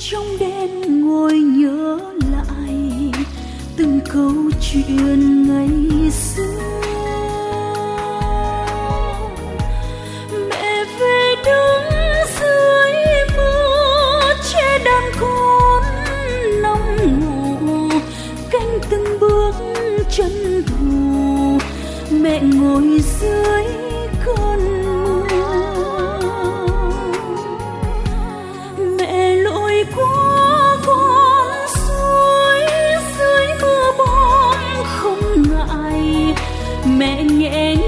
trong đêm ngồi nhớ lại từng câu chuyện ngày xưa. Mẹ về đứng dưới mưa che đàn con nằm ngủ, canh từng bước chân thù. Mẹ ngồi dưới cơn mưa, mẹ lội qua con suối dưới mưa bom không ngại. Mẹ nhẹ